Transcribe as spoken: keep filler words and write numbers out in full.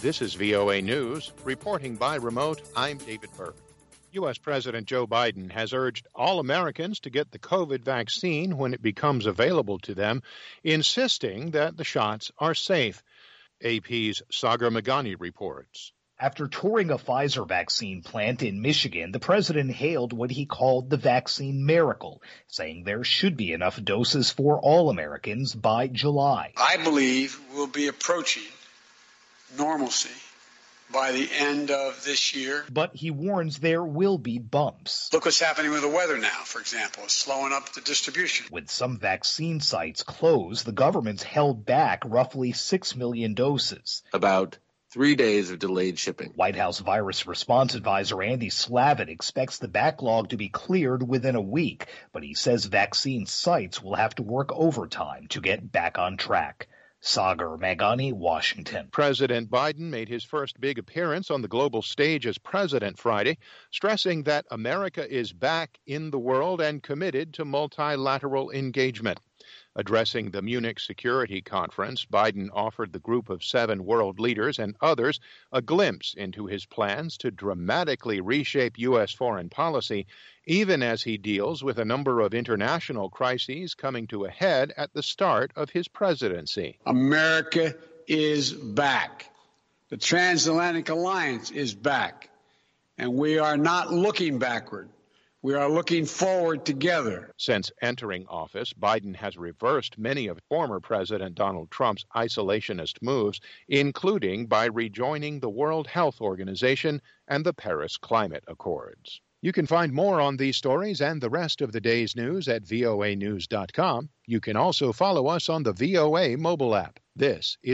This is V O A News. Reporting by remote, I'm David Burke. U S. President Joe Biden has urged all Americans to get the COVID vaccine when it becomes available to them, insisting that the shots are safe. A P's Sagar Meghani reports. After touring a Pfizer vaccine plant in Michigan, the president hailed what he called the vaccine miracle, saying there should be enough doses for all Americans by July. I believe we'll be approaching normalcy by the end of this year. But he warns there will be bumps. Look what's happening with the weather now, for example. It's slowing up the distribution. With some vaccine sites closed, the government's held back roughly six million doses. About three days of delayed shipping. White House Virus Response Advisor Andy Slavitt expects the backlog to be cleared within a week, but he says vaccine sites will have to work overtime to get back on track. Sagar Meghani, Washington. President Biden made his first big appearance on the global stage as president Friday, stressing that America is back in the world and committed to multilateral engagement. Addressing the Munich Security Conference, Biden offered the group of seven world leaders and others a glimpse into his plans to dramatically reshape U S foreign policy, even as he deals with a number of international crises coming to a head at the start of his presidency. America is back. The Transatlantic Alliance is back. And we are not looking backward. We are looking forward together. Since entering office, Biden has reversed many of former President Donald Trump's isolationist moves, including by rejoining the World Health Organization and the Paris Climate Accords. You can find more on these stories and the rest of the day's news at V O A news dot com. You can also follow us on the V O A mobile app. This is